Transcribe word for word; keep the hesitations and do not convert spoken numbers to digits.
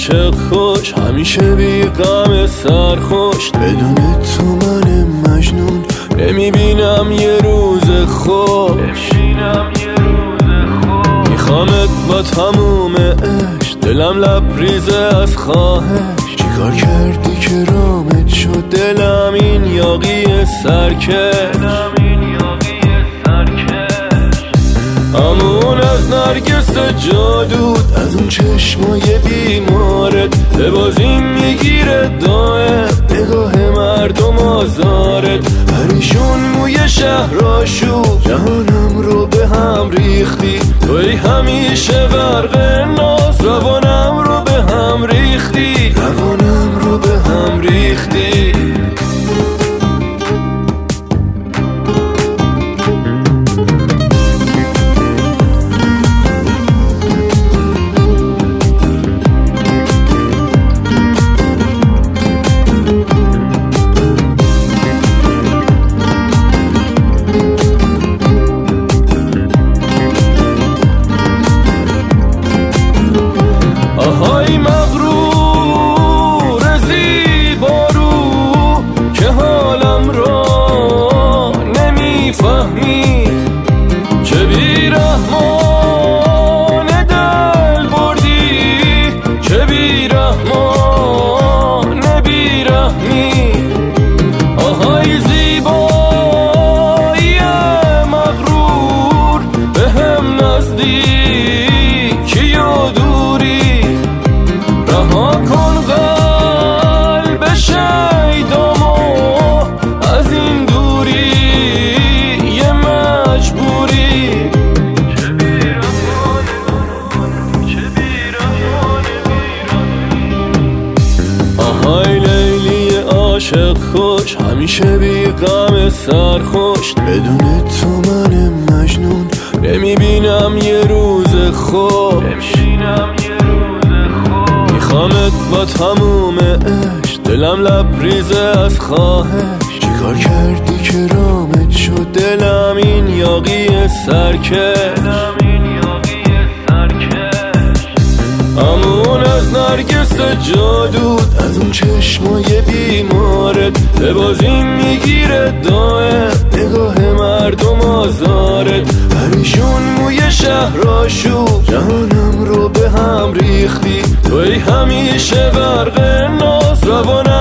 عاشق خوش، همیشه بی غم سرخوش. بدون تو من مجنون نمیبینم یه روز خوش. میخوامت با تموم عشق، دلم لبریزه از خواهش. چیکار کردی که رامت شد دلم این یاقی سرکش؟ همون از نرگس جادود، از اون چشمای بیمارت، به بازی میگیره دائم نگاه مردم آزارت. پریشون موی شهراشو، جهانم رو به هم ریختی. توی همیشه برق ناز، روانم رو به هم ریختی. روانم رو به هم ریختی. آهای مغرور زیبا رو، که حالم را نمیفهمی. چه بیرحمان دل بردی، چه بیرحمان بیرحمی. آهای زیبایی مغرور، به هم نزدیکی و دوری. رها کن قلب شیدامو از این دوری یه مجبوری. چه بیرحمانه چه بیرحمانه بیرحمی. آهای لیلی عاشق خوش، همیشه بی غم سرخوش. بدون تو من مجنون نمیبینم یه روز خوش. میخوامت با تموم عشق، دلم لبریزه از خواهش. چیکار کردی که رامت شد دلم این یاقی سرکش؟ همون از نرگس جادود، از اون چشمای بیمارت، به بازی میگیره دائم نگاه مردم آزارت. پریشون موی شهراشو، جهانم رو به هم ریختی. توی همیشه برق ناز، روانم